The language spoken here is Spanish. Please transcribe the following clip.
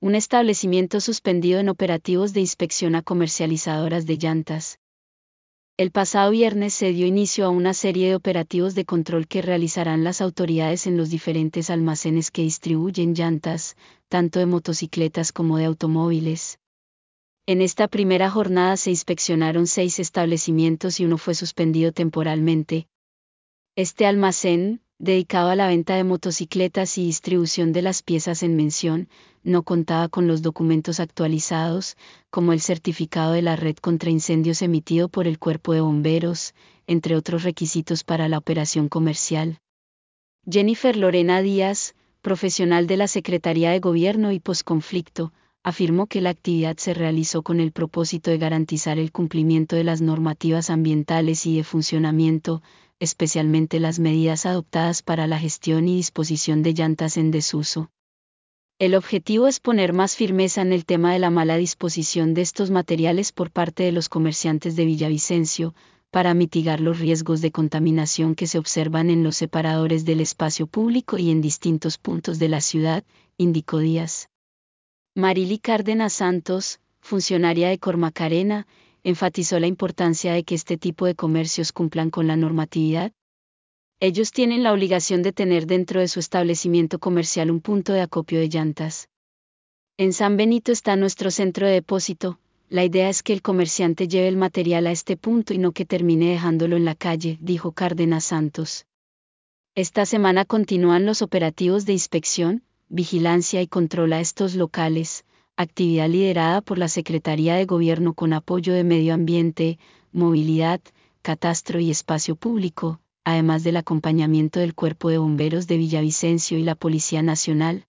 un establecimiento suspendido en operativos de inspección a comercializadoras de llantas. El pasado viernes se dio inicio a una serie de operativos de control que realizarán las autoridades en los diferentes almacenes que distribuyen llantas, tanto de motocicletas como de automóviles. En esta primera jornada se inspeccionaron 6 establecimientos y uno fue suspendido temporalmente. Este almacén, dedicado a la venta de motocicletas y distribución de las piezas en mención, no contaba con los documentos actualizados, como el certificado de la red contra incendios emitido por el Cuerpo de Bomberos, entre otros requisitos para la operación comercial. Jennifer Lorena Díaz, profesional de la Secretaría de Gobierno y Posconflicto, afirmó que la actividad se realizó con el propósito de garantizar el cumplimiento de las normativas ambientales y de funcionamiento, especialmente las medidas adoptadas para la gestión y disposición de llantas en desuso. El objetivo es poner más firmeza en el tema de la mala disposición de estos materiales por parte de los comerciantes de Villavicencio, para mitigar los riesgos de contaminación que se observan en los separadores del espacio público y en distintos puntos de la ciudad, indicó Díaz. Marily Cárdenas Santos, funcionaria de Cormacarena, enfatizó la importancia de que este tipo de comercios cumplan con la normatividad. Ellos tienen la obligación de tener dentro de su establecimiento comercial un punto de acopio de llantas. En San Benito está nuestro centro de depósito, la idea es que el comerciante lleve el material a este punto y no que termine dejándolo en la calle, dijo Cárdenas Santos. Esta semana continúan los operativos de inspección, vigilancia y control a estos locales, actividad liderada por la Secretaría de Gobierno con apoyo de Medio Ambiente, Movilidad, Catastro y Espacio Público, además del acompañamiento del Cuerpo de Bomberos de Villavicencio y la Policía Nacional,